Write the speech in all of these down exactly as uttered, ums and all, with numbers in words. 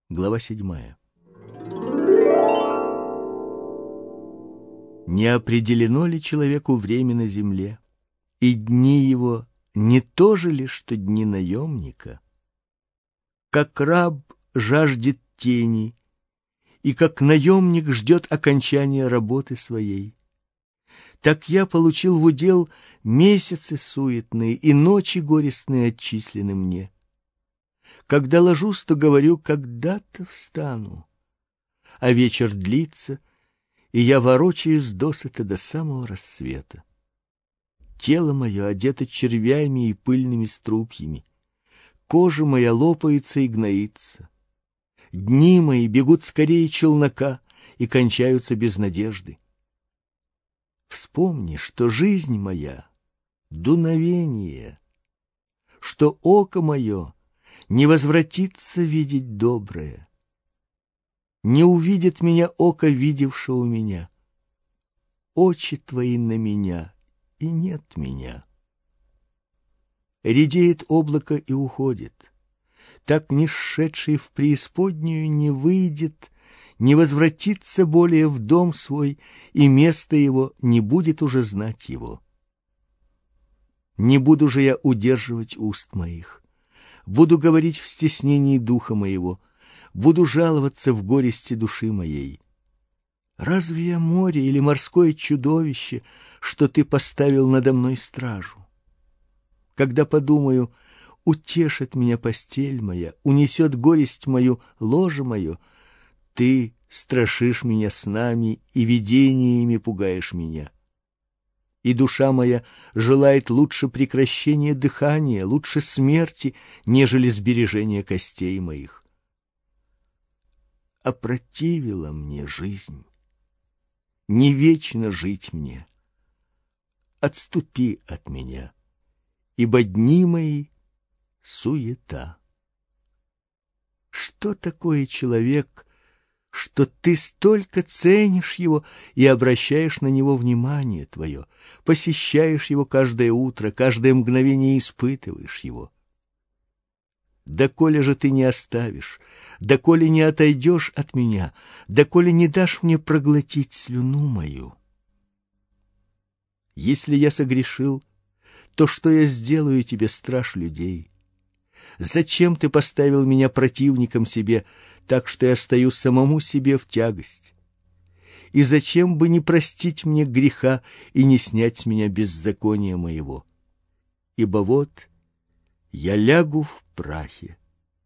Глава седьмая. Не определено ли человеку время на земле, и дни его не то же ли, что дни наемника? Как раб жаждет тени, и как наемник ждет окончания работы своей, так я получил в удел месяцы суетные и ночи горестные отчислены мне. Когда ложусь, то говорю, когда-то встану, а вечер длится, и я ворочаюсь досыта до самого рассвета. Тело мое одето червями и пыльными струпьями, кожа моя лопается и гноится. Дни мои бегут скорее челнока и кончаются без надежды. Вспомни, что жизнь моя — дуновение, что око мое не возвратится видеть доброе. Не увидит меня око, видевшего меня. Очи твои на меня, и нет меня. Редеет облако и уходит. Так не сшедший в преисподнюю не выйдет, не возвратится более в дом свой, и место его не будет уже знать его. Не буду же я удерживать уст моих. Буду говорить в стеснении духа моего, буду жаловаться в горести души моей. Разве я море или морское чудовище, что ты поставил надо мной стражу? Когда подумаю, утешит меня постель моя, унесет горесть мою ложе мое, ты страшишь меня снами и видениями пугаешь меня. И душа моя желает лучше прекращения дыхания, лучше смерти, нежели сбережения костей моих. Опротивила мне жизнь. Не вечно жить мне. Отступи от меня, ибо дни мои — суета. Что такое человек, что ты столько ценишь его и обращаешь на него внимание твое, посещаешь его каждое утро, каждое мгновение испытываешь его? Доколе же ты не оставишь, доколе не отойдешь от меня, доколе не дашь мне проглотить слюну мою? Если я согрешил, то что я сделаю тебе, страж людей? Зачем ты поставил меня противником себе, так что я стою самому себе в тягость? И зачем бы не простить мне греха и не снять с меня беззакония моего? Ибо вот я лягу в прахе.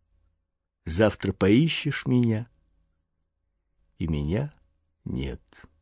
Завтра поищешь меня, и меня нет.